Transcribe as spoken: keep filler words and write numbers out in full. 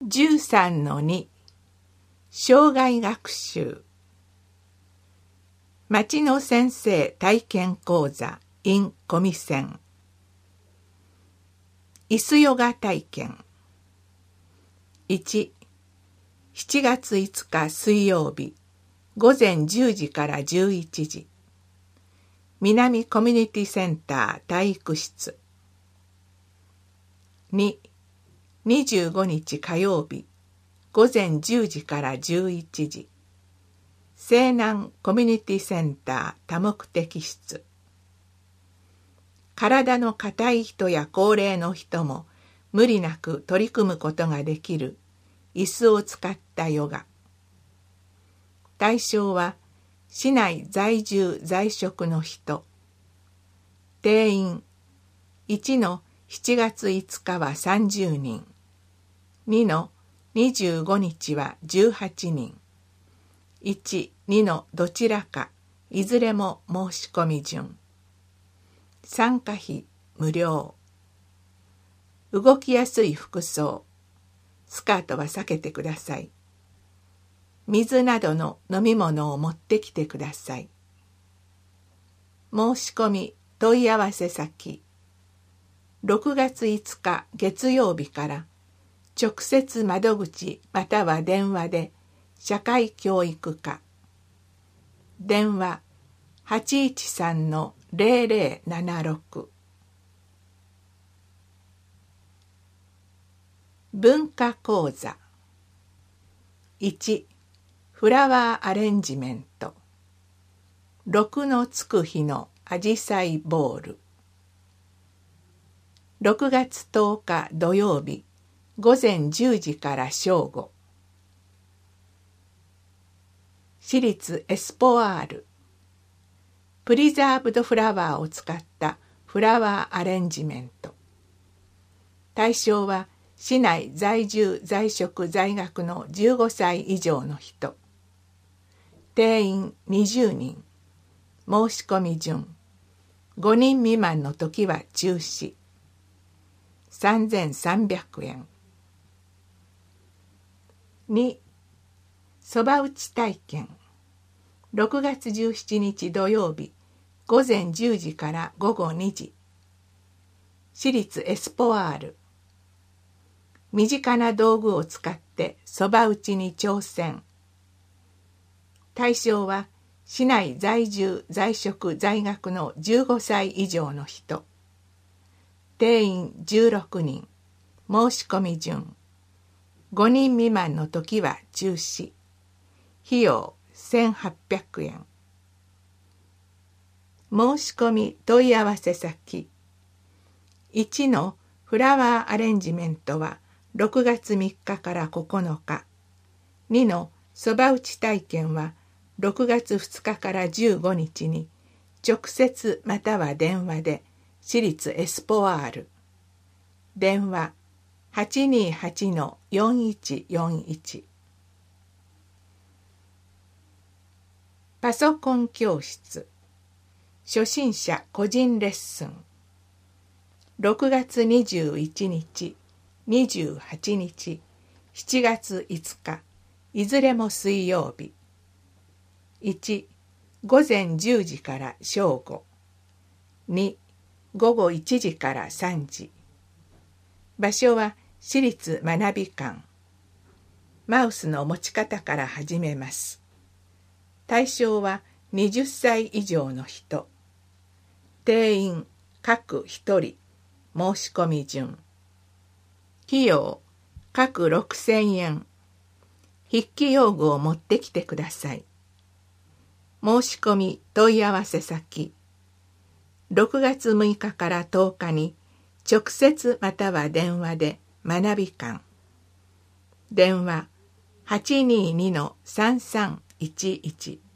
じゅうさんのに 障害学習町の先生体験講座 in コミセン椅子ヨガ体験いち、しちがついつか水曜日ごぜんじゅうじからじゅういちじ南コミュニティセンター体育室に、にじゅうごにち火曜日ごぜんじゅうじからじゅういちじ西南コミュニティセンター多目的室体の硬い人や高齢の人も無理なく取り組むことができる椅子を使ったヨガ。対象は市内在住在職の人。定員いちのしちがついつかはさんじゅうにん、にのにじゅうごにちはじゅうはちにん、いち、にのどちらかいずれも申し込み順。参加費無料。動きやすい服装、スカートは避けてください。水などの飲み物を持ってきてください。申し込み問い合わせ先、ろくがついつか月曜日から直接窓口または電話で社会教育課、電話 はちいちさんのゼロゼロななろく。文化講座いち、フラワーアレンジメントろくのつく日のアジサイボールろくがつとおか土曜日ごぜんじゅうじから正午私立エスポアールプリザーブドフラワーを使ったフラワーアレンジメント対象は市内在住在職在学のじゅうごさい以上の人定員にじゅうにん申し込み順ごにん未満の時は中止さんぜんさんびゃくえんに、そば打ち体験ろくがつじゅうしちにち土曜日ごぜんじゅうじからごごにじ私立エスポアール身近な道具を使ってそば打ちに挑戦対象は市内在住在職在学のじゅうごさい以上の人定員じゅうろくにん申し込み順ごにん未満の時は中止費用せんはっぴゃくえん申し込み問い合わせ先いちのフラワーアレンジメントはろくがつみっかからここのかにのそば打ち体験はろくがつふつかからじゅうごにちに直接または電話で私立エスポアール電話 はちにーはちのよんいちよんいち パソコン教室初心者個人レッスンろくがつにじゅういちにちにじゅうはちにちしちがついつかいずれも水曜日いち、ごぜんじゅうじから正午に、ごごいちじからさんじ場所は私立学び館マウスの持ち方から始めます対象ははたち以上の人定員各ひとり申し込み順費用各ろくせんえん筆記用具を持ってきてください申し込み問い合わせ先ろくがつむいかからとおかに直接または電話で学び館電話 はちにーにのさんさんいちいち